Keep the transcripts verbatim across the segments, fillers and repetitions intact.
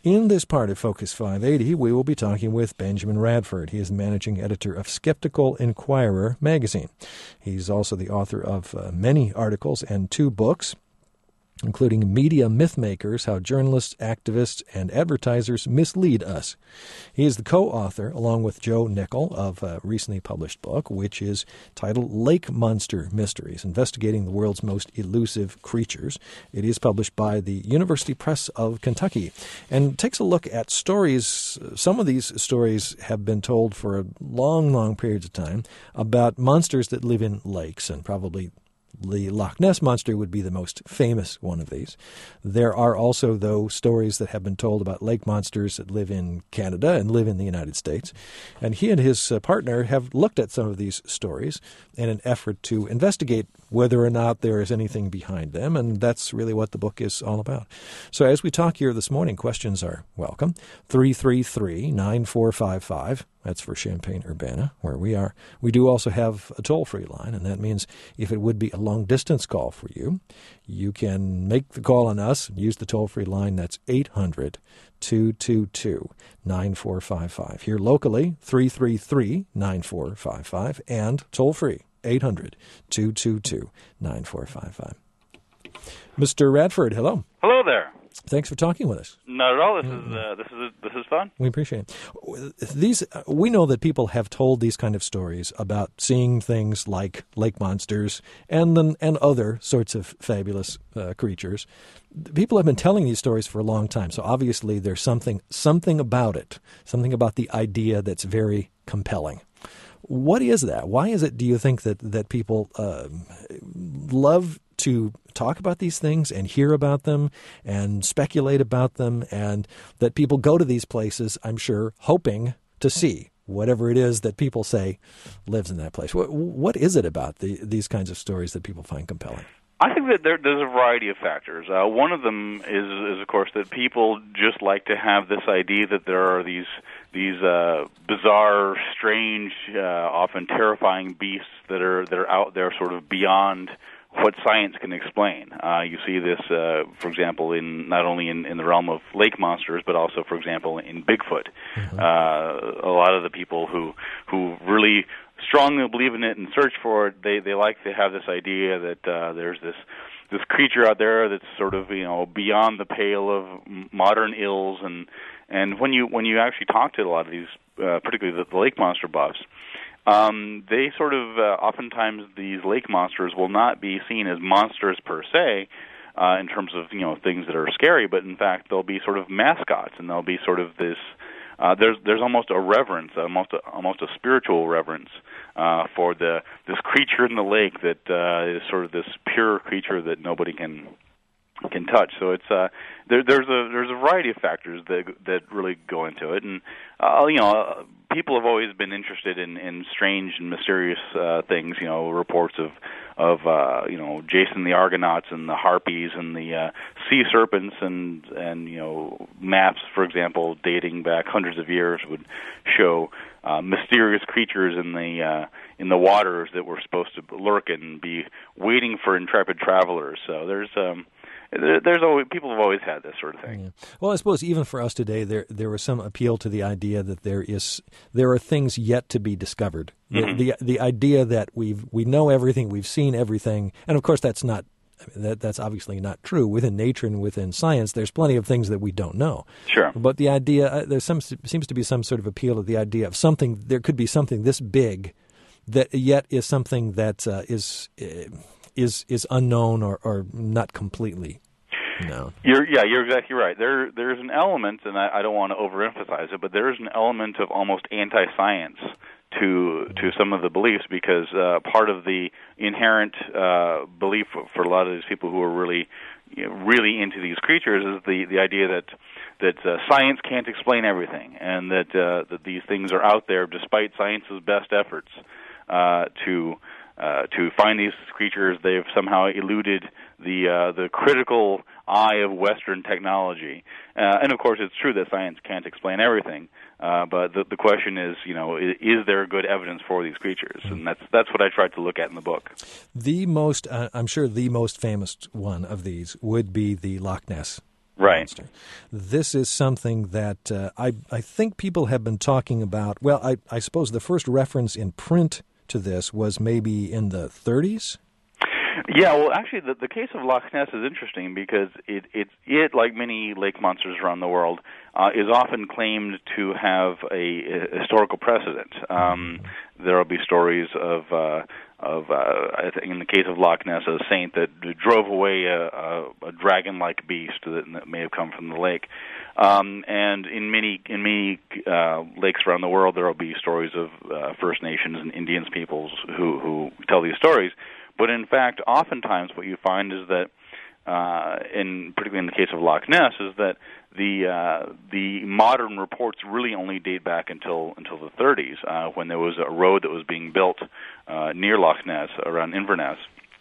In this part of Focus five eighty, we will be talking with Benjamin Radford. He is the managing editor of Skeptical Inquirer magazine. He's also the author of uh, many articles and two books, including Media Mythmakers, How Journalists, Activists, and Advertisers Mislead Us. He is the co-author, along with Joe Nickell, of a recently published book, which is titled Lake Monster Mysteries, Investigating the World's Most Elusive Creatures. It is published by the University Press of Kentucky and takes a look at stories. Some of these stories have been told for a long, long periods of time about monsters that live in lakes, and probably the Loch Ness Monster would be the most famous one of these. There are also, though, stories that have been told about lake monsters that live in Canada and live in the United States. And he and his uh, partner have looked at some of these stories in an effort to investigate whether or not there is anything behind them, and that's really what the book is all about. So as we talk here this morning, questions are welcome. three three three, nine four five five. That's for Champaign-Urbana, where we are. We do also have a toll-free line, and that means if it would be a long-distance call for you, you can make the call on us and use the toll-free line. That's eight hundred, two two two, nine four five five. Here locally, three three three, nine four five five, and toll-free, eight hundred, two two two, nine four five five. Mister Radford, hello. Hello there. Thanks for talking with us. Not at all. This is uh, this is this is fun. We appreciate it. These we know that people have told these kind of stories about seeing things like lake monsters and then and other sorts of fabulous uh, creatures. People have been telling these stories for a long time, so obviously there's something something about it, something about the idea that's very compelling. What is that? Why is it, do you think, that that people uh, love to talk about these things and hear about them and speculate about them, and that people go to these places, I'm sure, hoping to see whatever it is that people say lives in that place? What, what is it about the, these kinds of stories that people find compelling? I think that there, there's a variety of factors. Uh, one of them is, is, of course, that people just like to have this idea that there are these these uh, bizarre, strange, uh, often terrifying beasts that are that are out there, sort of beyond what science can explain. Uh, you see this, uh, for example, in not only in, in the realm of lake monsters, but also, for example, in Bigfoot. Mm-hmm. Uh, a lot of the people who who really strongly believe in it and search for it, they they like to have this idea that uh, there's this this creature out there that's sort of, you know, beyond the pale of modern ills. And and when you when you actually talk to a lot of these, uh, particularly the, the lake monster buffs, Um, they sort of, uh, oftentimes these lake monsters will not be seen as monsters per se, uh, in terms of, you know, things that are scary, but in fact they'll be sort of mascots, and they'll be sort of this, uh, there's there's almost a reverence, almost a, almost a spiritual reverence, uh, for the this creature in the lake that, uh, is sort of this pure creature that nobody can can touch. So it's uh, there, there's a there's a variety of factors that that really go into it, and uh, you know, uh, people have always been interested in, in strange and mysterious uh, things. You know, reports of of uh, you know, Jason the Argonauts and the harpies and the uh, sea serpents, and and you know, maps, for example, dating back hundreds of years would show uh, mysterious creatures in the uh, in the waters that were supposed to lurk and be waiting for intrepid travelers. So there's um, There's always, people have always had this sort of thing. Yeah. Well, I suppose even for us today, there there was some appeal to the idea that there is there are things yet to be discovered. Mm-hmm. The, the the idea that we've we know everything, we've seen everything, and of course that's not that that's obviously not true. Within nature and within science, there's plenty of things that we don't know. Sure. But the idea uh, there's some seems to be some sort of appeal to the idea of something. There could be something this big that yet is something that uh, is. Uh, is is unknown or, or not completely known. You're, yeah, you're exactly right. There There's an element, and I, I don't want to overemphasize it, but there is an element of almost anti-science to to some of the beliefs, because uh, part of the inherent uh, belief for a lot of these people who are really you know, really into these creatures is the, the idea that that uh, science can't explain everything, and that uh, that these things are out there despite science's best efforts uh, to Uh, to find these creatures. They've somehow eluded the uh, the critical eye of Western technology. Uh, and of course, it's true that science can't explain everything. Uh, but the, the question is, you know, is, is there good evidence for these creatures? And that's that's what I tried to look at in the book. The most, uh, I'm sure, the most famous one of these would be the Loch Ness right. monster. This is something that uh, I I think people have been talking about. Well, I, I suppose the first reference in print to this was maybe in the thirties? Yeah, well, actually, the, the case of Loch Ness is interesting because it, it, it like many lake monsters around the world, uh, is often claimed to have a, a historical precedent. Um, there will be stories of, uh, of uh, I think in the case of Loch Ness, a saint that drove away a, a, a dragon-like beast that, that may have come from the lake. Um, and in many in many uh, lakes around the world, there will be stories of uh, First Nations and Indians peoples who, who tell these stories. But in fact, oftentimes what you find is that, uh, in particularly in the case of Loch Ness, is that the uh, the modern reports really only date back until until the thirties, uh, when there was a road that was being built uh, near Loch Ness around Inverness,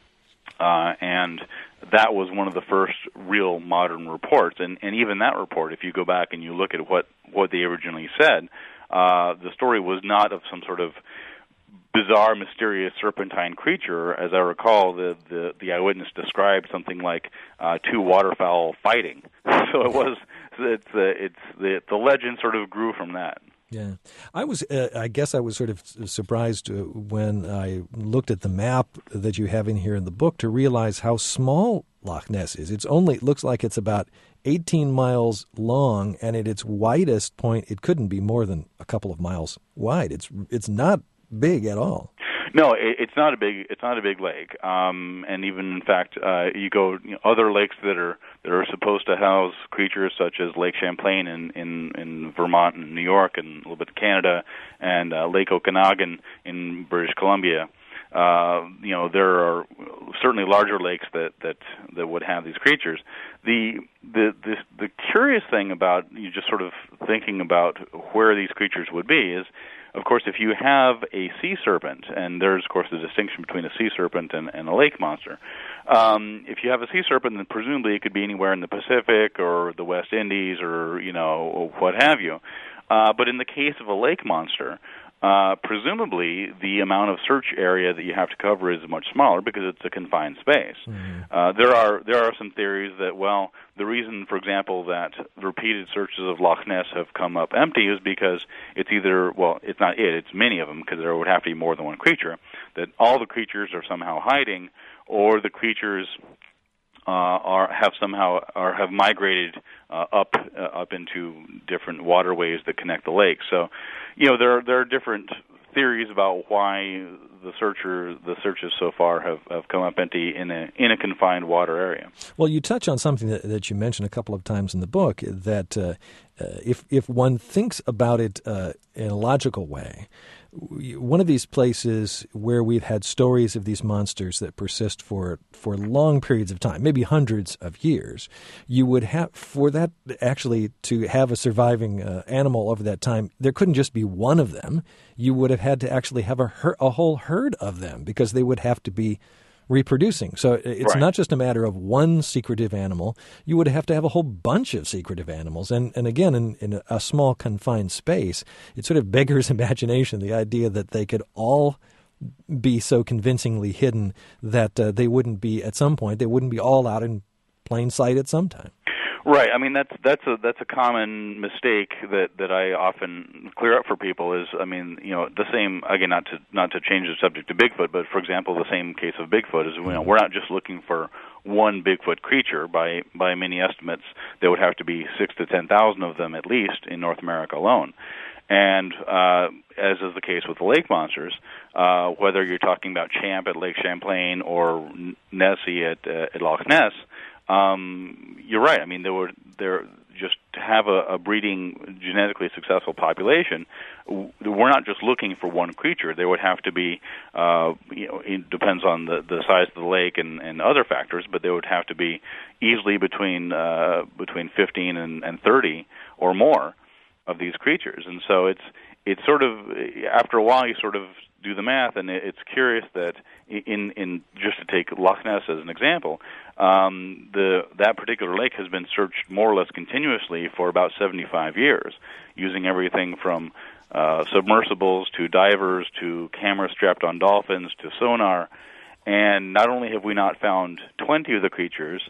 uh, and that was one of the first real modern reports. And, and even that report, if you go back and you look at what what they originally said, uh, the story was not of some sort of bizarre, mysterious serpentine creature. As I recall, the the, the eyewitness described something like uh, two waterfowl fighting. So it was it's uh, it's the the legend sort of grew from that. Yeah, I was. Uh, I guess I was sort of surprised uh, when I looked at the map that you have in here in the book to realize how small Loch Ness is. It's only it looks like it's about eighteen miles long, and at its widest point, it couldn't be more than a couple of miles wide. It's it's not big at all. No, it, it's not a big. It's not a big lake. Um, and even in fact, uh, you go you know, other lakes that are that are supposed to house creatures such as Lake Champlain in in, in Vermont and New York and a little bit of Canada, and uh, Lake Okanagan in British Columbia. Uh, you know, there are certainly larger lakes that, that, that would have these creatures. The the the the curious thing about you just sort of thinking about where these creatures would be is, of course, if you have a sea serpent, and there's, of course, the distinction between a sea serpent and, and a lake monster. Um, if you have a sea serpent, then presumably it could be anywhere in the Pacific or the West Indies or, you know, or what have you. Uh, but in the case of a lake monster, uh, presumably the amount of search area that you have to cover is much smaller because it's a confined space. Mm-hmm. Uh, there are there are some theories that, well, the reason, for example, that repeated searches of Loch Ness have come up empty is because it's either, well, it's not it, it's many of them, because there would have to be more than one creature, that all the creatures are somehow hiding, or the creatures uh, are have somehow or have migrated uh, up uh, up into different waterways that connect the lakes. So, you know, there there are different theories about why the searcher the searches so far have, have come up empty in a in a confined water area. Well, you touch on something that, that you mentioned a couple of times in the book, that uh, uh, if if one thinks about it uh, in a logical way, one of these places where we've had stories of these monsters that persist for for long periods of time, maybe hundreds of years, you would have, for that actually to have a surviving uh, animal over that time, there couldn't just be one of them. You would have had to actually have a, her- a whole herd of them, because they would have to be reproducing. So it's right. not just a matter of one secretive animal. You would have to have a whole bunch of secretive animals. And and again, in, in a small confined space, it sort of beggars imagination, the idea that they could all be so convincingly hidden that uh, they wouldn't be, at some point, they wouldn't be all out in plain sight at some time. Right. I mean, that's that's a that's a common mistake that, that I often clear up for people. Is I mean, you know, the same again. Not to not to change the subject to Bigfoot, but for example, the same case of Bigfoot is, you know, we're not just looking for one Bigfoot creature. By by many estimates, there would have to be six to ten thousand of them at least in North America alone. And uh, as is the case with the lake monsters, uh, whether you're talking about Champ at Lake Champlain or Nessie at, uh, at Loch Ness. Um, you're right. I mean, there were there just to have a, a breeding, genetically successful population. We're not just looking for one creature. There would have to be, uh, you know, it depends on the, the size of the lake and, and other factors, but there would have to be easily between uh, between fifteen and, and thirty or more of these creatures. And so it's it's sort of, after a while, you sort of do the math, and it's curious that in in just to take Loch Ness as an example, um, the that particular lake has been searched more or less continuously for about seventy-five years, using everything from uh, submersibles to divers to cameras strapped on dolphins to sonar. And not only have we not found twenty of the creatures,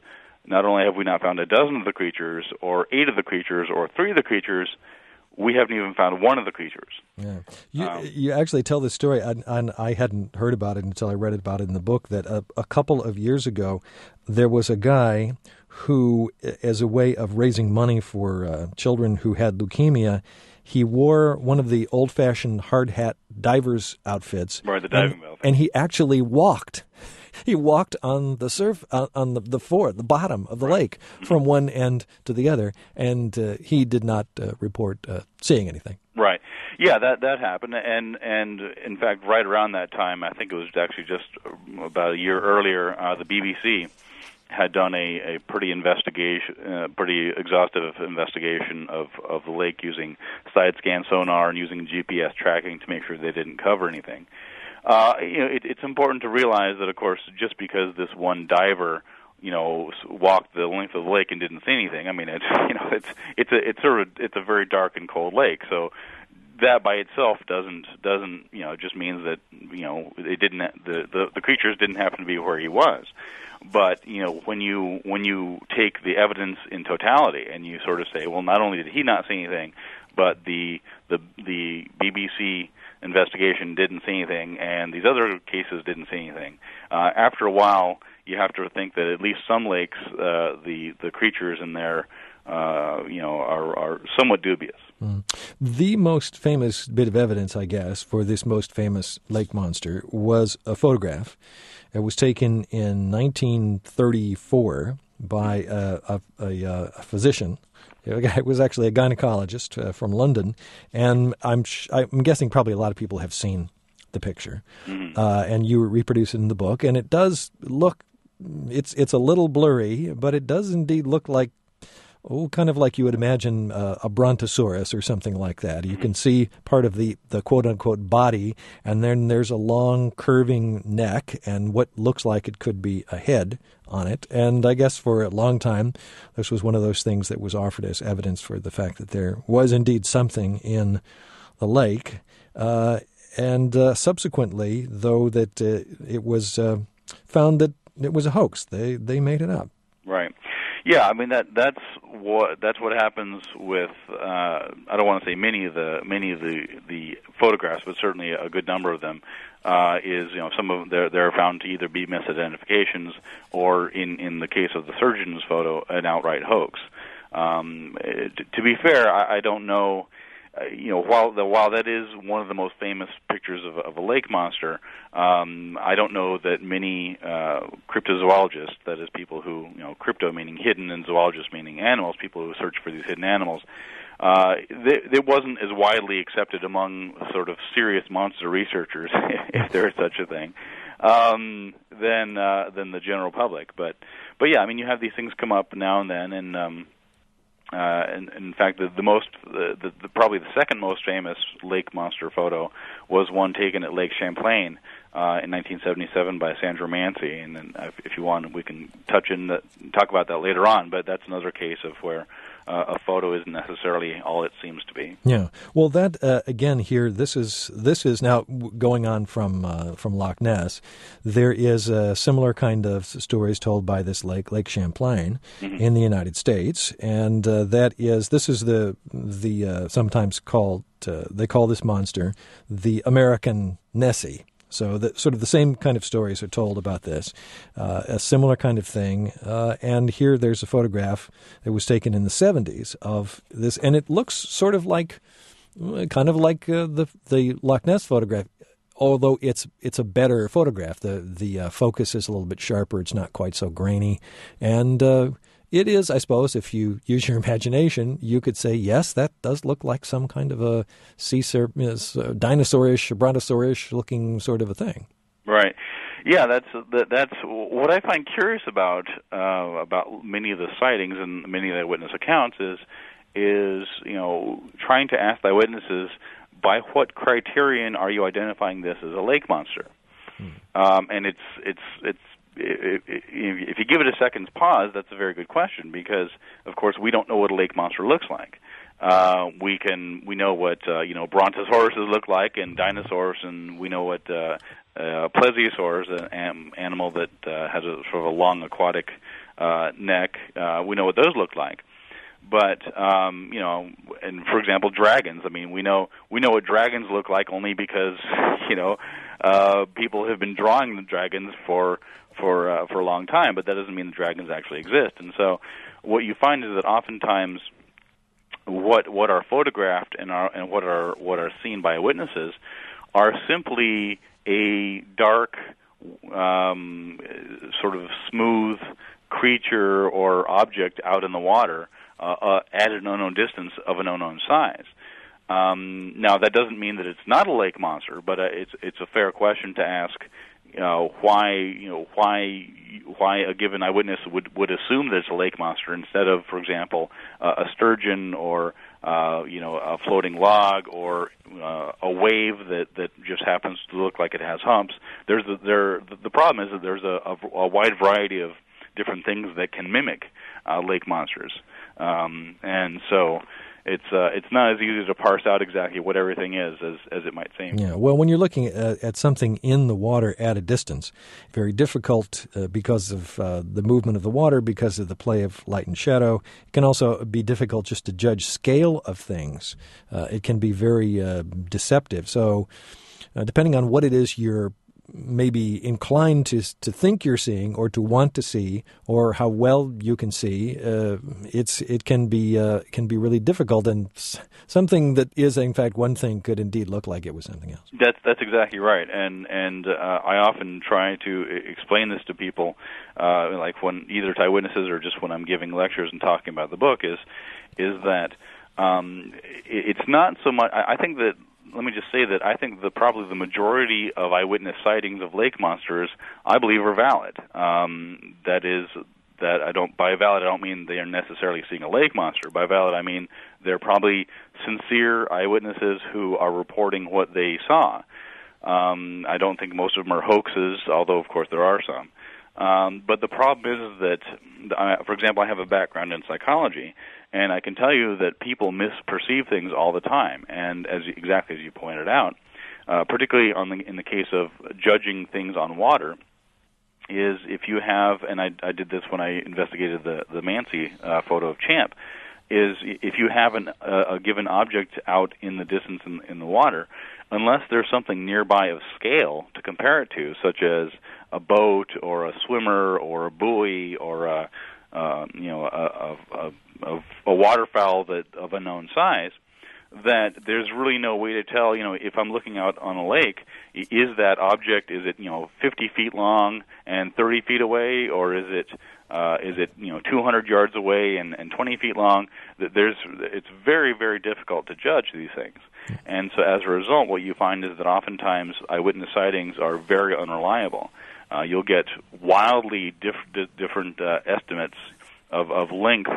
not only have we not found a dozen of the creatures, or eight of the creatures, or three of the creatures, we haven't even found one of the creatures. Yeah, you, um, you actually tell this story, and, and I hadn't heard about it until I read about it in the book, that a, a couple of years ago, there was a guy who, as a way of raising money for uh, children who had leukemia, he wore one of the old-fashioned hard hat diver's outfits. Right, the diving and, belt. And he actually walked. He walked on the surf uh, on the the floor, the bottom of the right. lake, from one end to the other, and uh, he did not uh, report uh, seeing anything. Right. Yeah, that that happened, and and in fact, right around that time, I think it was actually just about a year earlier, uh, the B B C had done a, a pretty investigation, uh, pretty exhaustive investigation of, of the lake using side scan sonar and using G P S tracking to make sure they didn't cover anything. Uh, you know, it, it's important to realize that, of course, just because this one diver, you know, walked the length of the lake and didn't see anything, I mean, it's you know, it's it's a it's a it's a very dark and cold lake, so that by itself doesn't doesn't you know just means that you know it didn't the, the the creatures didn't happen to be where he was. But you know when you when you take the evidence in totality and you sort of say, well, not only did he not see anything, but the the the B B C investigation didn't see anything, and these other cases didn't see anything. Uh, after a while, you have to think that at least some lakes, uh, the the creatures in there, uh, you know, are are somewhat dubious. Mm. The most famous bit of evidence, I guess, for this most famous lake monster was a photograph. It was taken in nineteen thirty-four by a, a, a, a physician. It was actually a gynecologist uh, from London, and I'm sh- I'm guessing probably a lot of people have seen the picture, mm-hmm. uh, and you reproduce it in the book, and it does look, it's it's a little blurry, but it does indeed look like, oh, kind of like you would imagine uh, a brontosaurus or something like that. You can see part of the, the quote-unquote body, and then there's a long curving neck and what looks like it could be a head on it. And I guess for a long time, this was one of those things that was offered as evidence for the fact that there was indeed something in the lake. Uh, and uh, subsequently, though, that uh, it was uh, found that it was a hoax. They they made it up. Right. Yeah, I mean that that's what that's what happens with uh, I don't want to say many of the many of the, the photographs, but certainly a good number of them uh, is you know some of them they're, they're found to either be misidentifications or in, in the case of the surgeon's photo an outright hoax. Um, it, to be fair, I, I don't know. Uh, you know, while the, while that is one of the most famous pictures of, of a lake monster, um, I don't know that many uh, cryptozoologists, that is, people who you know, crypto meaning hidden and zoologists meaning animals, people who search for these hidden animals, uh, it wasn't as widely accepted among sort of serious monster researchers, if there is such a thing, um, than uh, than the general public. But but yeah, I mean, you have these things come up now and then, and um, Uh, and, and in fact, the, the most, the, the, the probably the second most famous lake monster photo was one taken at Lake Champlain uh, in nineteen seventy-seven by Sandra Mancy. And then, if, if you want, we can touch in the, talk about that later on. But that's another case of where uh, a photo isn't necessarily all it seems to be. Yeah. Well, that uh, again here, this is this is now going on from uh, from Loch Ness. There is a similar kind of stories told by this lake, Lake Champlain, mm-hmm. in the United States, and uh, that is this is the the uh, sometimes called uh, they call this monster the American Nessie. So the, sort of the same kind of stories are told about this, uh, a similar kind of thing. Uh, and here there's a photograph that was taken in the seventies of this, and it looks sort of like, kind of like uh, the the Loch Ness photograph, although it's it's a better photograph. The the uh, focus is a little bit sharper. It's not quite so grainy, and uh, it is, I suppose, if you use your imagination, you could say, yes, that does look like some kind of a sea serpent, uh, dinosaurish, brontosaurish looking sort of a thing. Right. Yeah, that's that, that's what I find curious about uh, about many of the sightings and many of the eyewitness accounts is is you know trying to ask the eyewitnesses, by what criterion are you identifying this as a lake monster? Hmm. Um, and it's it's it's. If you give it a second's pause, that's a very good question because, of course, we don't know what a lake monster looks like. Uh, we can we know what uh, you know brontosauruses look like and dinosaurs, and we know what uh, uh, plesiosaurs, an animal that uh, has a sort of a long aquatic uh, neck. Uh, we know what those look like. But um, you know, and for example, dragons. I mean, we know we know what dragons look like only because you know uh, people have been drawing the dragons for for uh, for a long time. But that doesn't mean the dragons actually exist. And so, what you find is that oftentimes, what what are photographed and are and what are what are seen by witnesses are simply a dark, um, sort of smooth creature or object out in the water. Uh, uh, at an unknown distance of an unknown size. Um, now, that doesn't mean that it's not a lake monster, but uh, it's it's a fair question to ask. You know, why you know why why a given eyewitness would would assume that it's a lake monster instead of, for example, uh, a sturgeon or uh, you know a floating log or uh, a wave that, that just happens to look like it has humps. There's a, there the problem is that there's a, a, a wide variety of different things that can mimic uh, lake monsters. Um, and so it's uh, it's not as easy to parse out exactly what everything is as, as it might seem. Yeah, well, when you're looking at, at something in the water at a distance, very difficult uh, because of uh, the movement of the water, because of the play of light and shadow. It can also be difficult just to judge scale of things. Uh, it can be very uh, deceptive. So uh, depending on what it is you're maybe inclined to to think you're seeing or to want to see, or how well you can see, uh, it's it can be uh, can be really difficult, and something that is in fact one thing could indeed look like it was something else. That's that's exactly right, and and uh, I often try to explain this to people, uh, like when either to eyewitnesses or just when I'm giving lectures and talking about the book, is is that um, it's not so much. I, I think that. Let me just say that I think that probably the majority of eyewitness sightings of lake monsters, I believe, are valid. Um, that is, that I don't by valid I don't mean they are necessarily seeing a lake monster. By valid I mean they're probably sincere eyewitnesses who are reporting what they saw. Um, I don't think most of them are hoaxes, although of course there are some. Um, but the problem is that, uh, for example, I have a background in psychology. And I can tell you that people misperceive things all the time, and as exactly as you pointed out, uh, particularly on the, in the case of judging things on water, is if you have, and I, I did this when I investigated the the Mansi uh, photo of Champ, is if you have an, uh, a given object out in the distance in, in the water, unless there's something nearby of scale to compare it to, such as a boat or a swimmer or a buoy or a Uh, you know, a, a, a, a waterfowl that of a known size, that there's really no way to tell, you know, if I'm looking out on a lake, is that object, is it, you know, fifty feet long and thirty feet away, or is it, uh, is it, you know, two hundred yards away and, and twenty feet long? There's, it's very, very difficult to judge these things. And so as a result, what you find is that oftentimes eyewitness sightings are very unreliable. Uh, you'll get wildly diff- different uh, estimates of, of length,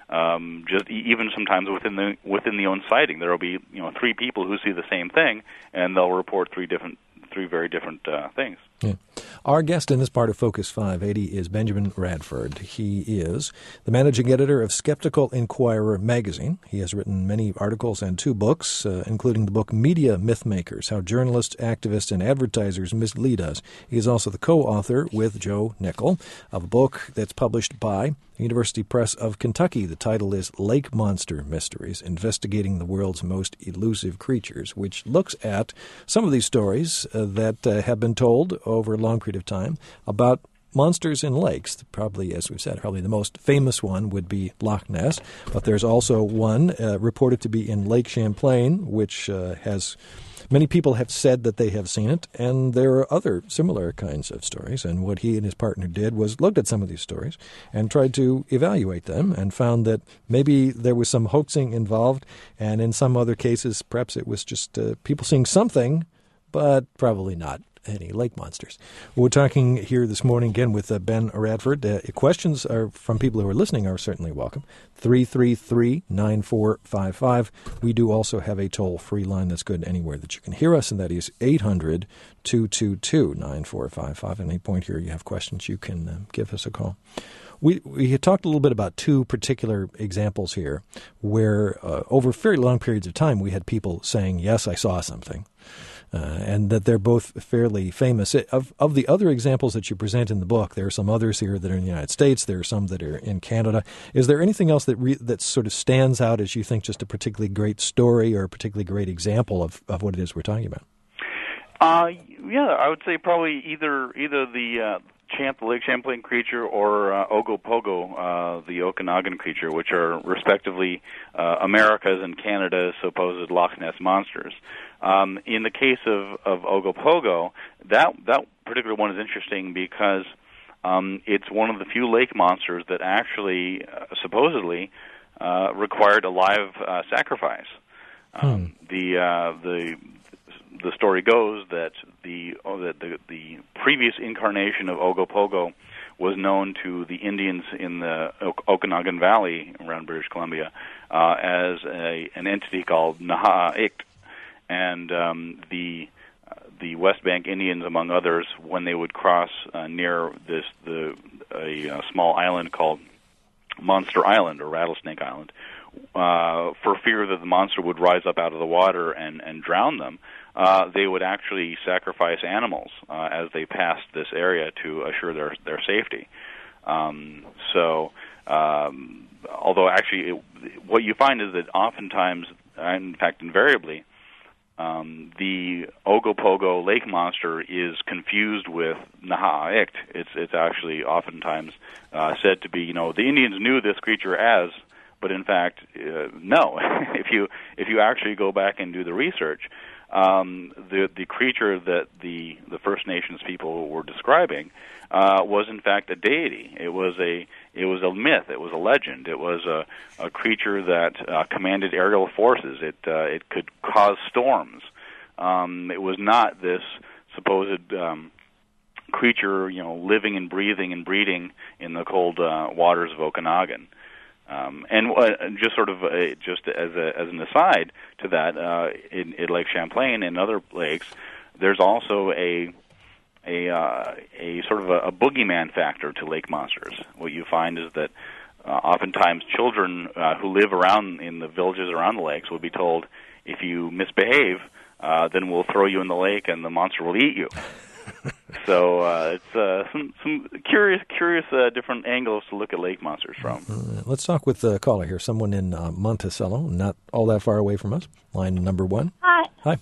um, just e- even sometimes within the within the own sighting. There will be you know three people who see the same thing, and they'll report three different, three very different uh, things. Yeah. Our guest in this part of Focus five eighty is Benjamin Radford. He is the managing editor of Skeptical Inquirer magazine. He has written many articles and two books, uh, including the book Media Mythmakers, How Journalists, Activists, and Advertisers Mislead Us. He is also the co-author with Joe Nickell of a book that's published by the University Press of Kentucky. The title is Lake Monster Mysteries, Investigating the World's Most Elusive Creatures, which looks at some of these stories uh, that uh, have been told over a long period of time about monsters in lakes. Probably, as we've said, probably the most famous one would be Loch Ness, but there's also one uh, reported to be in Lake Champlain, which uh, has many people have said that they have seen it, and there are other similar kinds of stories. And what he and his partner did was looked at some of these stories and tried to evaluate them and found that maybe there was some hoaxing involved, and in some other cases, perhaps it was just uh, people seeing something, but probably not any lake monsters. We're talking here this morning again with uh, Ben Radford. Uh, questions are from people who are listening are certainly welcome. three three three, nine four five five. We do also have a toll-free line that's good anywhere that you can hear us, and that is eight hundred, two two two, nine four five five. At any point here you have questions, you can uh, give us a call. We we had talked a little bit about two particular examples here where uh, over very long periods of time we had people saying, yes, I saw something. uh, and that they're both fairly famous. Of of the other examples that you present in the book, there are some others here that are in the United States. There are some that are in Canada. Is there anything else that re- that sort of stands out as you think just a particularly great story or a particularly great example of, of what it is we're talking about? Uh, yeah, I would say probably either either the uh, Champ, Lake Champlain creature or uh, Ogopogo, uh, the Okanagan creature, which are respectively uh, America's and Canada's supposed Loch Ness monsters. Um, in the case of, of Ogopogo, that that particular one is interesting because um, it's one of the few lake monsters that actually uh, supposedly uh, required a live uh, sacrifice. Um, hmm. The uh, the The story goes that the, oh, that the the previous incarnation of Ogopogo was known to the Indians in the Okanagan Valley around British Columbia uh, as a, an entity called Naha'ik, and um, the uh, the West Bank Indians, among others, when they would cross uh, near this the a, a small island called Monster Island or Rattlesnake Island, uh, for fear that the monster would rise up out of the water and, and drown them. Uh, they would actually sacrifice animals uh, as they passed this area to assure their their safety. Um, so, um, although actually, it, what you find is that oftentimes, in fact, invariably, um, the Ogopogo lake monster is confused with Naha'ik. It's it's actually oftentimes uh, said to be, you know, the Indians knew this creature as, but in fact, uh, no. if you if you actually go back and do the research. Um, the the creature that the, the First Nations people were describing uh, was in fact a deity. It was a it was a myth. It was a legend. It was a, a creature that uh, commanded aerial forces. It uh, it could cause storms. Um, it was not this supposed um, creature, you know, living and breathing and breeding in the cold uh, waters of Okanagan. Um, and uh, just sort of uh, just as a, as an aside to that, uh, in, in Lake Champlain and other lakes, there's also a a uh, a sort of a, a boogeyman factor to lake monsters. What you find is that uh, oftentimes children uh, who live around in the villages around the lakes will be told, if you misbehave, uh, then we'll throw you in the lake and the monster will eat you. So uh, it's uh, some some curious, curious uh, different angles to look at lake monsters from. Uh, let's talk with the caller here. Someone in uh, Monticello, not all that far away from us. Line number one. Hi. Hi.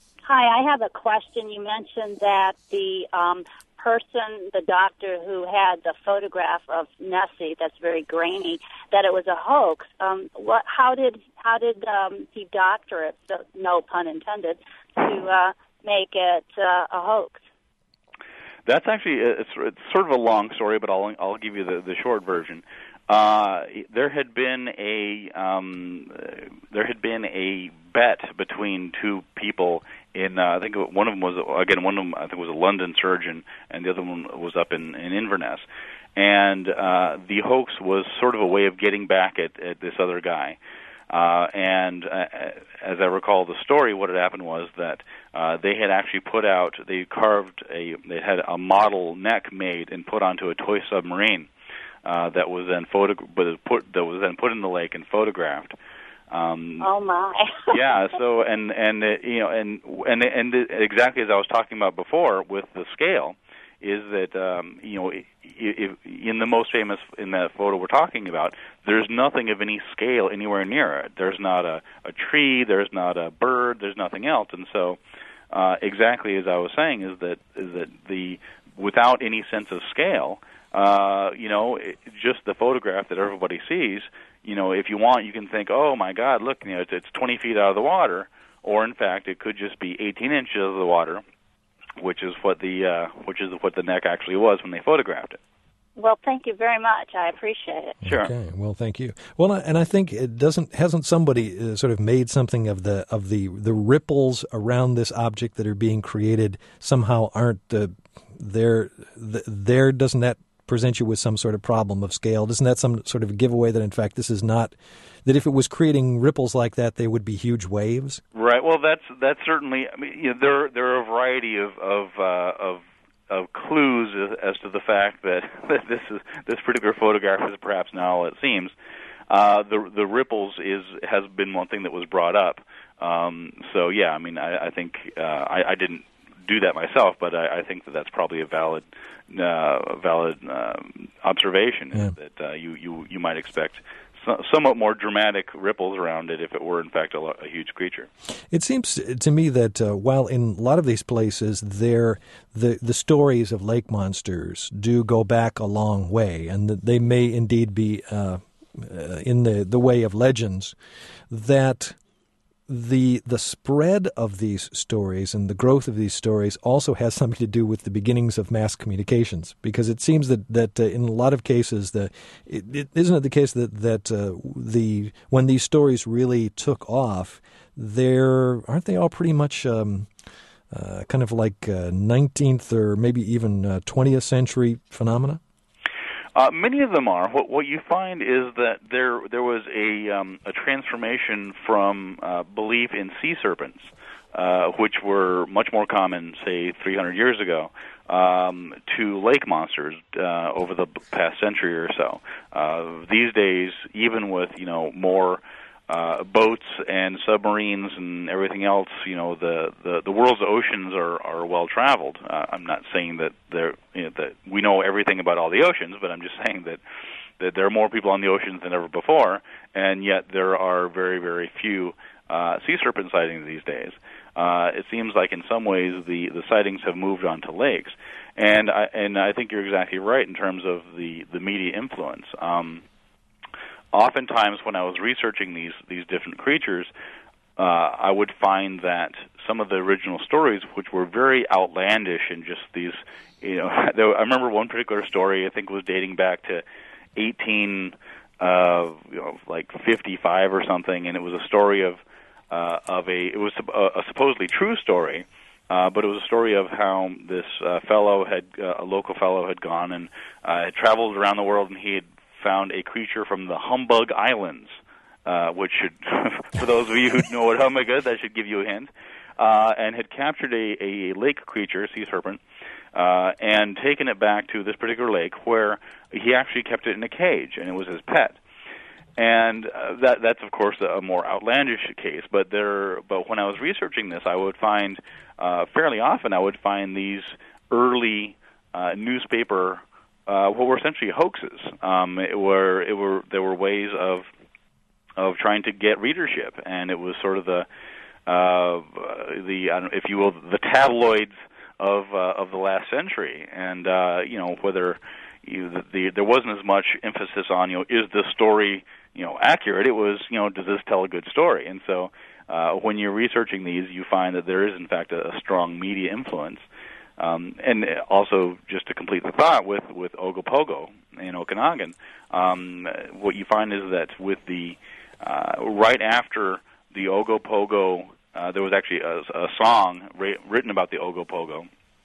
Hi. I have a question. You mentioned that the um, person, the doctor who had the photograph of Nessie, that's very grainy, that it was a hoax. Um, what? How did how did um, he doctor it? So, no pun intended. To uh, make it uh, a hoax. That's actually it's, it's sort of a long story, but I'll I'll give you the, the short version. Uh, there had been a um, there had been a bet between two people in uh, I think one of them was again one of them I think was a London surgeon, and the other one was up in, in Inverness, and uh, the hoax was sort of a way of getting back at, at this other guy. Uh, and uh, as I recall the story, what had happened was that uh, they had actually put out, they carved a, they had a model neck made and put onto a toy submarine uh, that was then photo, but put that was then put in the lake and photographed. Um, oh my! yeah. So and and uh, you know and and and exactly as I was talking about before with the scale, is that um, you know. If, in the most famous, in that photo we're talking about, there's nothing of any scale anywhere near it. There's not a, a tree, there's not a bird, there's nothing else. And so, uh, exactly as I was saying, is that is that the without any sense of scale, uh, you know, it, just the photograph that everybody sees. You know, if you want, you can think, oh my God, look, you know, it's, it's twenty feet out of the water, or in fact, it could just be eighteen inches of the water. Which is what the uh, which is what the neck actually was when they photographed it. Well, thank you very much. I appreciate it. Sure. Okay. Well, thank you. Well, and I think it doesn't hasn't somebody uh, sort of made something of the of the the ripples around this object that are being created somehow aren't uh, there. The, there doesn't that present you with some sort of problem of scale? Doesn't that some sort of giveaway that in fact this is not, that if it was creating ripples like that, they would be huge waves? Right. Well, that's that's certainly. I mean, you know, there there are a variety of of uh, of, of clues as, as to the fact that, that this is this particular photograph is perhaps not all it seems. uh, the the ripples is has been one thing that was brought up. Um, so yeah, I mean, I, I think uh, I, I didn't do that myself, but I, I think that that's probably a valid uh, valid um, observation. Yeah. That uh, you you you might expect somewhat more dramatic ripples around it if it were, in fact, a, a huge creature. It seems to me that uh, while in a lot of these places, there the the stories of lake monsters do go back a long way, and that they may indeed be uh, uh, in the, the way of legends, that the the spread of these stories and the growth of these stories also has something to do with the beginnings of mass communications, because it seems that that uh, in a lot of cases, the it, it, isn't it the case that that uh, the when these stories really took off, they're aren't they all pretty much um, uh, kind of like uh, nineteenth or maybe even uh, twentieth century phenomena? Uh, many of them are. What, what you find is that there there was a um, a transformation from uh, belief in sea serpents, uh, which were much more common, say, three hundred years ago, um, to lake monsters uh, over the past century or so. Uh, these days, even with you know more uh, boats and submarines and everything else, you know the, the, the world's oceans are, are well traveled. Uh, I'm not saying that they're you know, that we know everything about all the oceans, but I'm just saying that that there are more people on the oceans than ever before, and yet there are very very few uh, sea serpent sightings these days. Uh, it seems like in some ways the, the sightings have moved on to lakes, and I, and I think you're exactly right in terms of the the media influence. Um, Oftentimes, when I was researching these these different creatures, uh, I would find that some of the original stories, which were very outlandish and just these, you know, there, I remember one particular story I think was dating back to eighteen, uh, you know, like fifty-five or something, and it was a story of uh, of a it was a, a supposedly true story. Uh, but it was a story of how this uh, fellow had uh, a local fellow had gone and uh, had traveled around the world, and he had found a creature from the Humbug Islands, uh, which should, for those of you who know what humbug is, that should give you a hint, uh, and had captured a, a lake creature, a sea serpent, uh, and taken it back to this particular lake where he actually kept it in a cage, and it was his pet. And uh, that that's, of course, a more outlandish case, but there. But when I was researching this, I would find, uh, fairly often, I would find these early uh, newspaper Uh, what were essentially hoaxes. Um, it were it were there were ways of of trying to get readership, and it was sort of the uh, the I don't, if you will the tabloids of uh, of the last century, and uh, you know whether you, the, the there wasn't as much emphasis on you know is the story you know accurate. It was you know does this tell a good story, and so uh, when you're researching these, you find that there is in fact a, a strong media influence. Um, and also, just to complete the thought, with, with Ogopogo in Okanagan, um, what you find is that with the uh, right after the Ogopogo, uh, there was actually a, a song ra- written about the Ogopogo,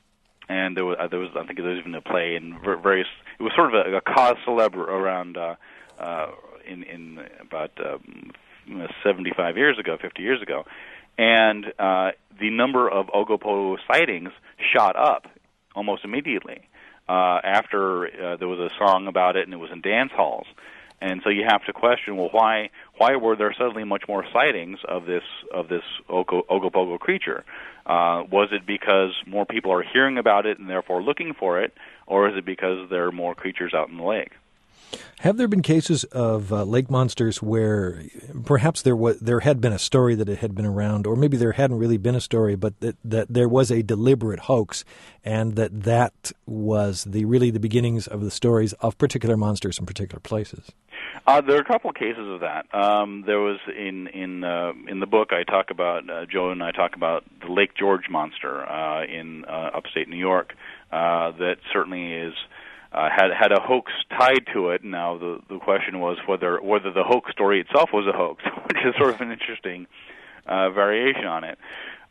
and there was, uh, there was I think there was even a play and various. It was sort of a, a cause célèbre around uh, uh, in in about um, seventy-five years ago, fifty years ago. And uh, the number of Ogopogo sightings shot up almost immediately uh, after uh, there was a song about it, and it was in dance halls. And so you have to question, well, why why were there suddenly much more sightings of this of this Ogo, Ogopogo creature? Uh, was it because more people are hearing about it and therefore looking for it, or is it because there are more creatures out in the lake? Have there been cases of uh, lake monsters where perhaps there was there had been a story that it had been around, or maybe there hadn't really been a story, but that, that there was a deliberate hoax, and that that was the really the beginnings of the stories of particular monsters in particular places? Uh, there are a couple of cases of that. Um, there was in in uh, in the book I talk about uh, Joe and I talk about the Lake George monster uh, in uh, upstate New York. Uh, that certainly is. Uh, had had a hoax tied to it. Now the the question was whether whether the hoax story itself was a hoax, which is sort of an interesting uh, variation on it.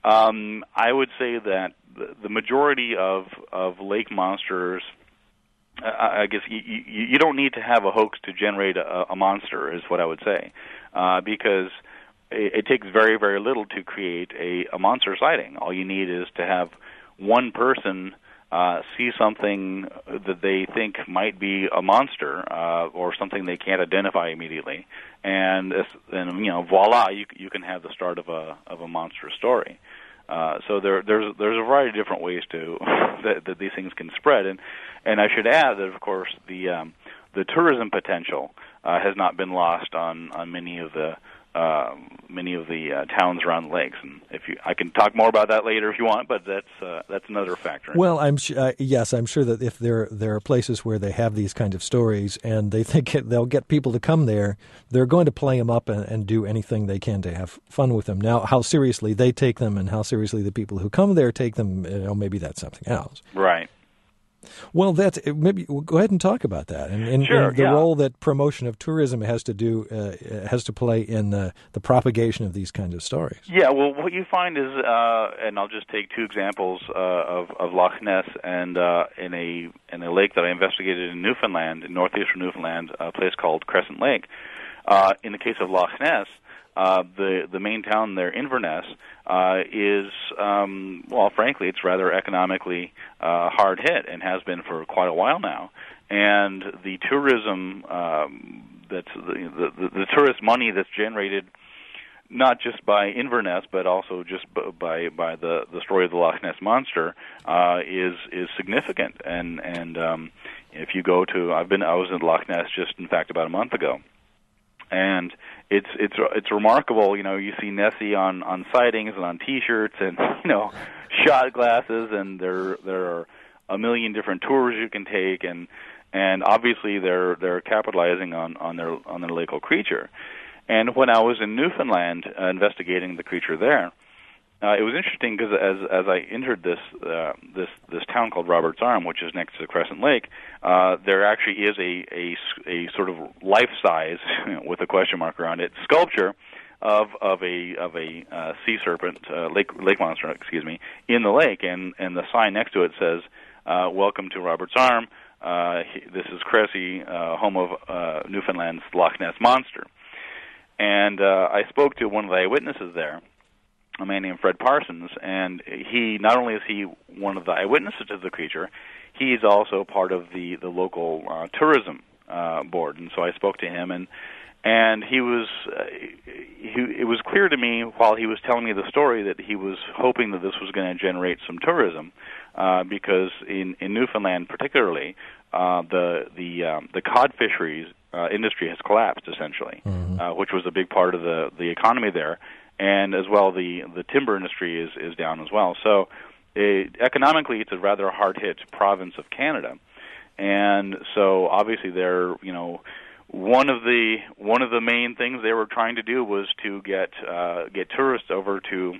Um, I would say that the, the majority of of lake monsters, uh, I guess you, you, you don't need to have a hoax to generate a, a monster, is what I would say, uh, because it, it takes very very little to create a, a monster sighting. All you need is to have one person uh, see something that they think might be a monster uh, or something they can't identify immediately, and and you know, voila, you you can have the start of a of a monstrous story. Uh, so there, there's there's a variety of different ways to that, that these things can spread, and and I should add that of course the um, the tourism potential uh, has not been lost on, on many of the uh, many of the uh, towns around the lakes, and if you I can talk more about that later if you want, but that's uh, that's another factor. Well, I'm sh- uh, yes, I'm sure that if there there are places where they have these kind of stories and they think it, they'll get people to come there, they're going to play them up and, and do anything they can to have fun with them. Now, how seriously they take them and how seriously the people who come there take them, you know, maybe that's something else. Right. Well, that's maybe we'll go ahead and talk about that, and, and, sure, and the yeah. role that promotion of tourism has to do uh, has to play in the, the propagation of these kinds of stories. Yeah, well, what you find is, uh, and I'll just take two examples uh, of, of Loch Ness and uh, in a in a lake that I investigated in Newfoundland, in northeastern Newfoundland, a place called Crescent Lake. Uh, in the case of Loch Ness, uh, the the main town there, Inverness, uh, is um, well, frankly, it's rather economically uh, hard hit and has been for quite a while now. And the tourism um, that's the, the the tourist money that's generated, not just by Inverness, but also just by by the, the story of the Loch Ness Monster, uh, is is significant. And and um, if you go to, I've been I was in Loch Ness just in fact about a month ago, and it's it's it's remarkable. You know, you see Nessie on, on sightings and on T-shirts and you know shot glasses, and there there are a million different tours you can take, and and obviously they're they're capitalizing on, on their on their local creature. And when I was in Newfoundland uh, investigating the creature there, uh, it was interesting because as as I entered this uh, this this town called Roberts Arm, which is next to Crescent Lake, uh, there actually is a, a a sort of life size with a question mark around it sculpture of of a of a uh, sea serpent, uh, lake lake monster, excuse me, in the lake, and and the sign next to it says, uh, "Welcome to Roberts Arm. Uh, he, this is Cressy, uh, home of uh, Newfoundland's Loch Ness Monster." And uh, I spoke to one of the eyewitnesses there, a man named Fred Parsons, and he not only is he one of the eyewitnesses to the creature, he's also part of the the local uh, tourism uh, board. And so I spoke to him, and and he was uh, he, it was clear to me while he was telling me the story that he was hoping that this was going to generate some tourism, uh, because in in Newfoundland particularly, uh, the the um, the cod fisheries Uh, industry has collapsed essentially, mm-hmm. uh, which was a big part of the, the economy there, and as well the the timber industry is, is down as well. So it, economically, it's a rather hard hit province of Canada, and so obviously they're you know one of the one of the main things they were trying to do was to get uh, get tourists over to.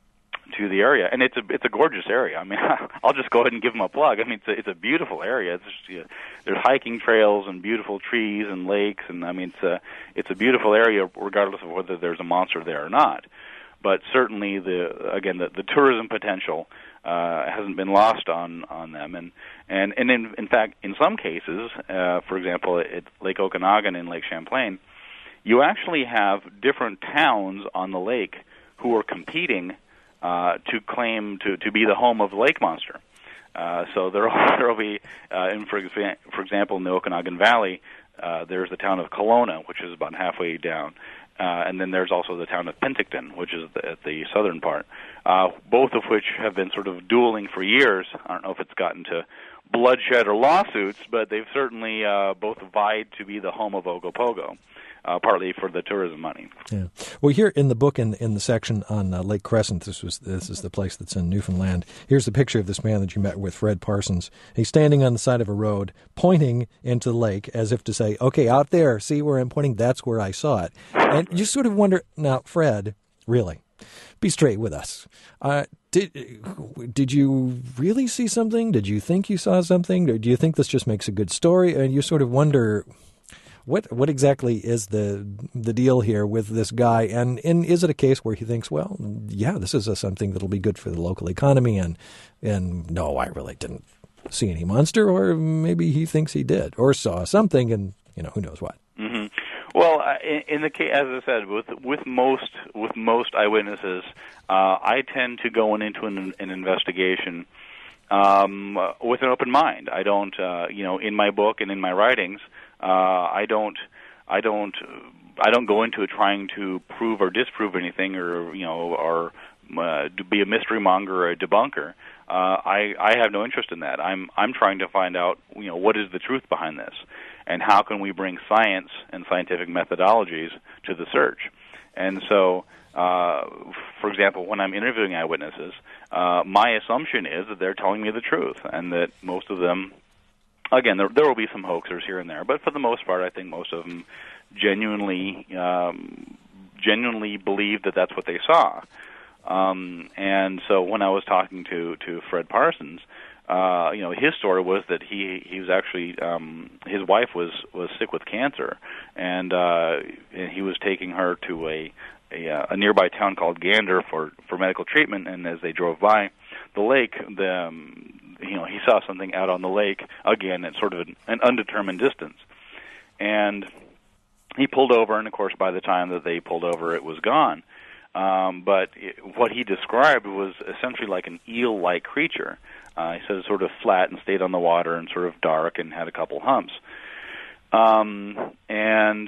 to the area, and it's a it's a gorgeous area. I mean, I'll just go ahead and give them a plug. I mean, it's a, it's a beautiful area. It's just, you know, there's hiking trails and beautiful trees and lakes, and I mean, it's a it's a beautiful area, regardless of whether there's a monster there or not. But certainly, the again, the, the tourism potential uh, hasn't been lost on, on them, and and and in in fact, in some cases, uh, for example, at Lake Okanagan and Lake Champlain, you actually have different towns on the lake who are competing Uh, to claim to, to be the home of the lake monster. Uh, so there there will be, uh, in, for, exa- for example, in the Okanagan Valley, uh, there's the town of Kelowna, which is about halfway down, uh, and then there's also the town of Penticton, which is the, at the southern part, uh, both of which have been sort of dueling for years. I don't know if it's gotten to bloodshed or lawsuits, but they've certainly uh, both vied to be the home of Ogopogo. Uh, partly for the tourism money. Yeah. Well, here in the book, in in the section on uh, Lake Crescent, this was this is the place that's in Newfoundland. Here's a picture of this man that you met with, Fred Parsons. He's standing on the side of a road, pointing into the lake as if to say, "Okay, out there, see where I'm pointing? That's where I saw it." And you sort of wonder, now, Fred, really, be straight with us. Uh, did did you really see something? Did you think you saw something? Or do you think this just makes a good story? And you sort of wonder, What what exactly is the the deal here with this guy? And, and is it a case where he thinks, well, yeah, this is a, something that'll be good for the local economy, and and no, I really didn't see any monster, or maybe he thinks he did, or saw something, and you know, who knows what. Mm-hmm. Well, in, in the case, as I said, with with most with most eyewitnesses, uh, I tend to go into an, an investigation um, with an open mind. I don't, uh, you know, in my book and in my writings, uh, I don't, I don't, I don't go into it trying to prove or disprove anything, or you know, or uh, to be a mystery monger or a debunker. Uh, I, I have no interest in that. I'm, I'm trying to find out, you know, what is the truth behind this, and how can we bring science and scientific methodologies to the search. And so, uh, for example, when I'm interviewing eyewitnesses, uh, my assumption is that they're telling me the truth, and that most of them, again, there, there will be some hoaxers here and there, but for the most part, I think most of them genuinely, um, genuinely believe that that's what they saw. Um, and so when I was talking to, to Fred Parsons, uh, you know, his story was that he, he was actually, um, his wife was, was sick with cancer, and, uh, and he was taking her to a, a, a nearby town called Gander for, for medical treatment, and as they drove by the lake, the, um, you know, he saw something out on the lake, again, at sort of an, an undetermined distance. And he pulled over, and of course, by the time that they pulled over, it was gone. Um, but it, what he described was essentially like an eel-like creature. Uh, he said it sort of flat and stayed on the water and sort of dark and had a couple humps. Um, and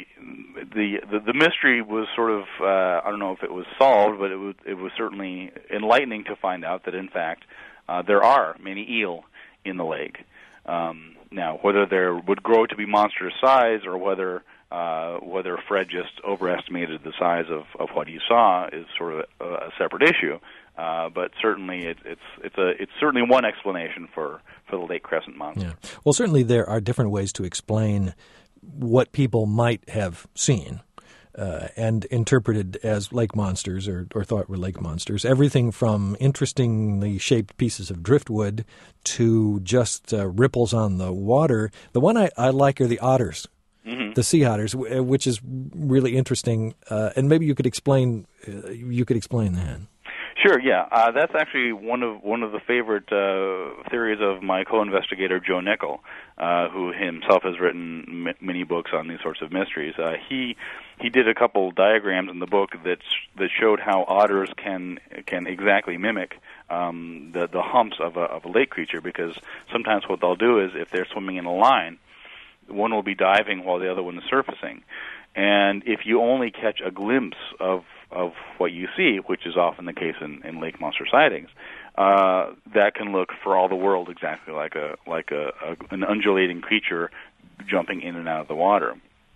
the, the the mystery was sort of, uh, I don't know if it was solved, but it was, it was certainly enlightening to find out that, in fact, uh, there are many eel in the lake. Um, now, whether there would grow to be monstrous size, or whether Uh, whether Fred just overestimated the size of, of what he saw is sort of a, a separate issue. Uh, but certainly, it, it's it's a it's certainly one explanation for, for the Lake Crescent monster. Yeah. Well, certainly there are different ways to explain what people might have seen uh, and interpreted as lake monsters, or, or thought were lake monsters. Everything from interestingly shaped pieces of driftwood to just uh, ripples on the water. The one I, I like are the otters. Mm-hmm. The sea otters, which is really interesting, uh, and maybe you could explain. Uh, you could explain that. Sure. Yeah, uh, that's actually one of one of the favorite uh, theories of my co-investigator Joe Nickel, uh, who himself has written m- many books on these sorts of mysteries. Uh, he he did a couple diagrams in the book that that showed how otters can can exactly mimic um, the the humps of a of a lake creature, because sometimes what they'll do is, if they're swimming in a line, one will be diving while the other one is surfacing. And if you only catch a glimpse of, of what you see, which is often the case in, in lake monster sightings, uh, that can look for all the world exactly like a like a, a an undulating creature jumping in and out of the water.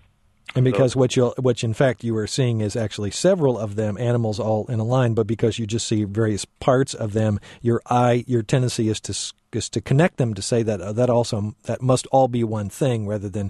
And because so, what you what in fact you are seeing is actually several of them, animals all in a line, but because you just see various parts of them, your eye, your tendency is to is to connect them, to say that uh, that also that must all be one thing rather than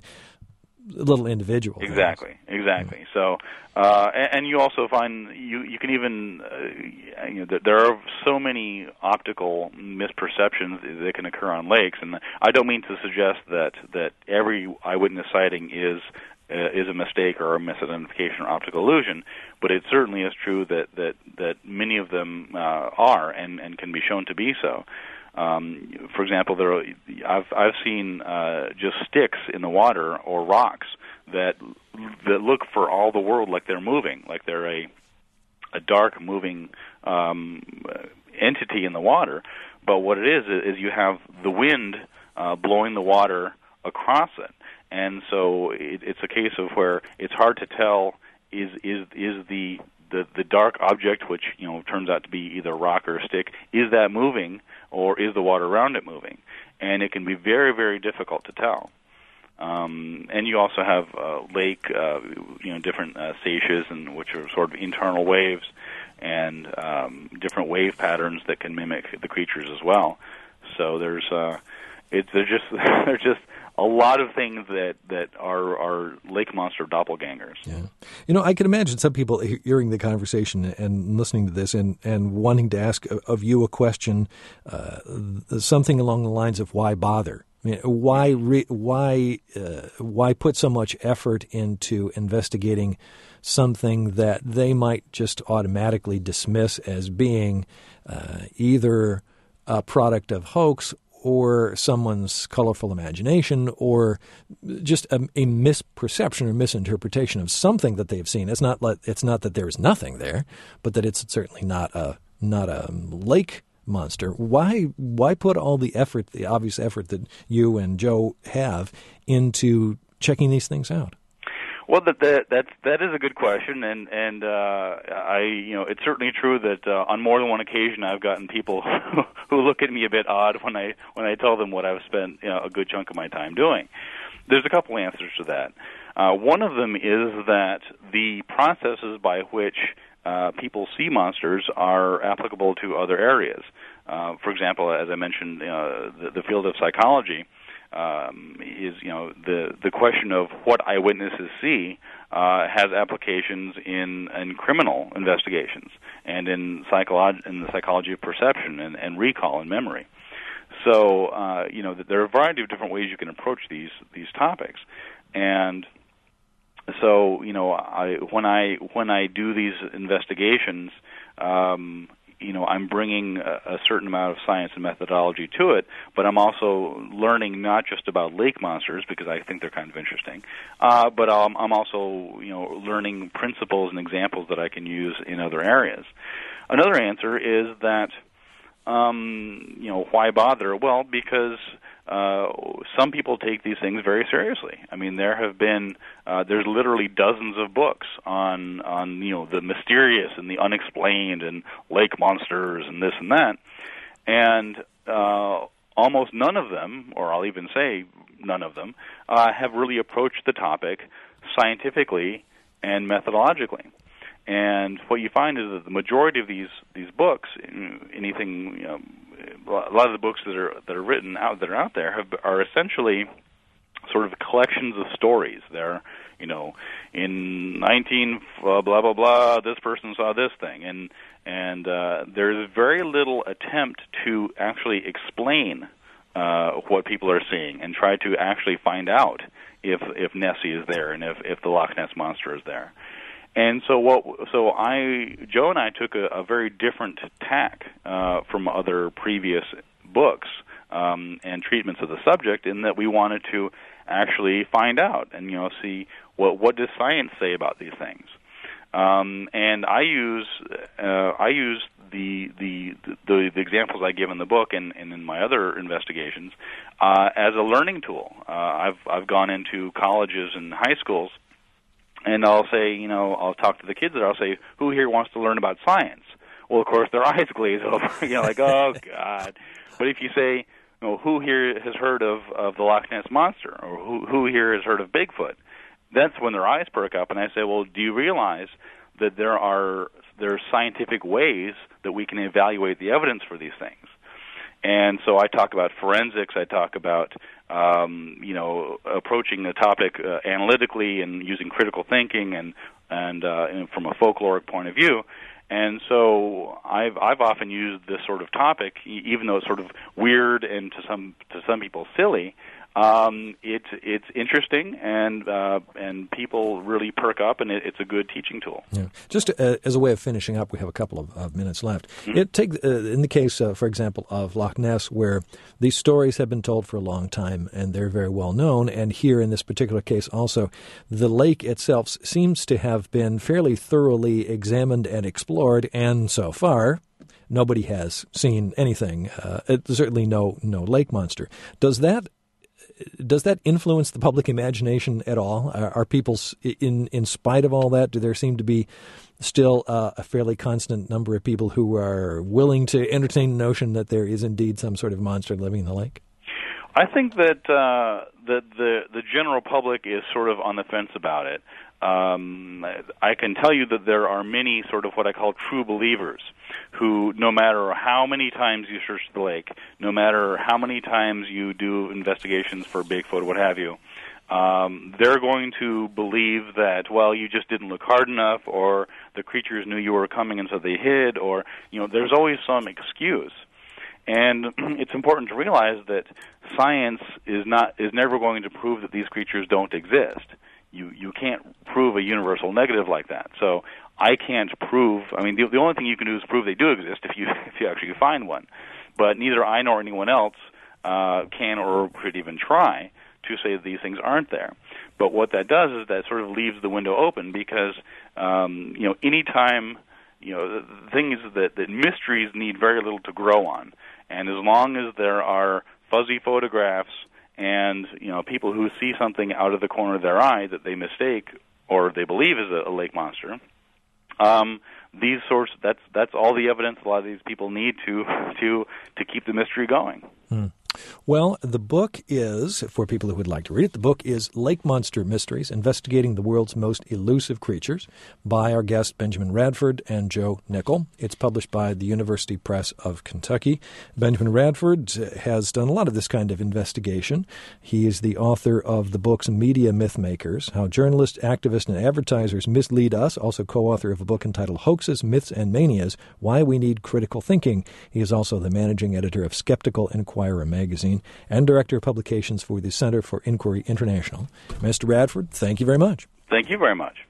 little individual exactly things. exactly yeah. So uh, and, and you also find you you can even uh, you know there are so many optical misperceptions that can occur on lakes, and I don't mean to suggest that that every eyewitness sighting is Uh, is a mistake or a misidentification or optical illusion, but it certainly is true that that, that many of them uh, are and, and can be shown to be so. Um, for example, there are, I've I've seen uh, just sticks in the water or rocks that that look for all the world like they're moving, like they're a a dark moving um, entity in the water. But what it is is you have the wind uh, blowing the water across it. And so it, it's a case of where it's hard to tell is is is the, the the dark object, which you know turns out to be either a rock or a stick, is that moving, or is the water around it moving? And it can be very very difficult to tell. Um, and you also have uh, lake, uh, you know, different uh, seiches, and which are sort of internal waves, and um, different wave patterns that can mimic the creatures as well. So there's uh, it's they're just they're just a lot of things that, that are, are lake monster doppelgangers. Yeah. You know, I can imagine some people hearing the conversation and listening to this and, and wanting to ask of you a question, uh, something along the lines of why bother? I mean, why re, why uh, why put so much effort into investigating something that they might just automatically dismiss as being uh, either a product of hoax or someone's colorful imagination, or just a, a misperception or misinterpretation of something that they've seen? It's not like, it's not that there is nothing there, but that it's certainly not a not a lake monster. Why why put all the effort, the obvious effort that you and Joe have into checking these things out? Well, that that that, that is a good question, and and uh, I you know it's certainly true that uh, on more than one occasion I've gotten people who look at me a bit odd when I when I tell them what I've spent you know, a good chunk of my time doing. There's a couple answers to that. Uh, one of them is that the processes by which uh, people see monsters are applicable to other areas. Uh, for example, as I mentioned, uh, the, the field of psychology. Um, is you know the the question of what eyewitnesses see uh, has applications in, in criminal investigations and in psycholo- in the psychology of perception and, and recall and memory. So uh, you know there are a variety of different ways you can approach these these topics, and so you know I when I when I do these investigations. Um, You know, I'm bringing a, a certain amount of science and methodology to it, but I'm also learning not just about lake monsters because I think they're kind of interesting, uh, but I'm, I'm also, you know, learning principles and examples that I can use in other areas. Another answer is that, um, you know, why bother? Well, because uh, some people take these things very seriously. I mean, there have been uh, there's literally dozens of books on on you know the mysterious and the unexplained and lake monsters and this and that, and uh, almost none of them, or I'll even say none of them, uh, have really approached the topic scientifically and methodologically. And what you find is that the majority of these these books, anything, you know, a lot of the books that are that are written out that are out there have, are essentially sort of collections of stories. They're, you know, in nineteen uh, blah blah blah, this person saw this thing, and and uh, there's very little attempt to actually explain uh, what people are seeing and try to actually find out if if Nessie is there and if if the Loch Ness Monster is there. And so what? So I, Joe and I took a, a very different tack uh, from other previous books um, and treatments of the subject, in that we wanted to actually find out and you know see what what does science say about these things. Um, and I use uh, I use the, the the the examples I give in the book and, and in my other investigations uh, as a learning tool. Uh, I've I've gone into colleges and high schools. And I'll say, you know, I'll talk to the kids and I'll say, who here wants to learn about science? Well, of course, their eyes glaze over. You know, like, oh, God. But if you say, you know, who here has heard of, of the Loch Ness Monster? Or who, who here has heard of Bigfoot? That's when their eyes perk up. And I say, well, do you realize that there are there are scientific ways that we can evaluate the evidence for these things? And so I talk about forensics. I talk about, um, you know, approaching the topic uh, analytically and using critical thinking and and, uh, and from a folkloric point of view. And so I've I've often used this sort of topic, even though it's sort of weird and to some to some people silly. Um, it's it's interesting, and uh, and people really perk up, and it, it's a good teaching tool. Yeah. Just uh, as a way of finishing up, we have a couple of, of minutes left. Mm-hmm. It take uh, in the case, uh, for example, of Loch Ness, where these stories have been told for a long time, and they're very well known. And here, in this particular case, also, the lake itself seems to have been fairly thoroughly examined and explored, and so far, nobody has seen anything. Uh, certainly, no no lake monster. Does that Does that influence the public imagination at all? Are, are people, in in spite of all that, do there seem to be still uh, a fairly constant number of people who are willing to entertain the notion that there is indeed some sort of monster living in the lake? I think that uh, that the the general public is sort of on the fence about it. Um, I can tell you that there are many sort of what I call true believers who, no matter how many times you search the lake, no matter how many times you do investigations for Bigfoot, what have you, um, they're going to believe that, well, you just didn't look hard enough, or the creatures knew you were coming and so they hid, or, you know, there's always some excuse. And it's important to realize that science is not is never going to prove that these creatures don't exist. You you can't prove a universal negative like that. So I can't prove. I mean, the, the only thing you can do is prove they do exist if you if you actually find one. But neither I nor anyone else uh, can or could even try to say that these things aren't there. But what that does is that sort of leaves the window open, because um, you know, anytime you know, the, the thing is that, that mysteries need very little to grow on. And as long as there are fuzzy photographs and, you know, people who see something out of the corner of their eye that they mistake or they believe is a, a lake monster, um, these sorts, that's that's all the evidence a lot of these people need to to to keep the mystery going. Hmm. Well, the book is, for people who would like to read it, the book is Lake Monster Mysteries, Investigating the World's Most Elusive Creatures, by our guests Benjamin Radford and Joe Nickell. It's published by the University Press of Kentucky. Benjamin Radford has done a lot of this kind of investigation. He is the author of the books Media Mythmakers, How Journalists, Activists, and Advertisers Mislead Us, also co-author of a book entitled Hoaxes, Myths, and Manias, Why We Need Critical Thinking. He is also the managing editor of Skeptical Inquirer magazine. Magazine and Director of Publications for the Center for Inquiry International. Mister Radford, thank you very much. Thank you very much.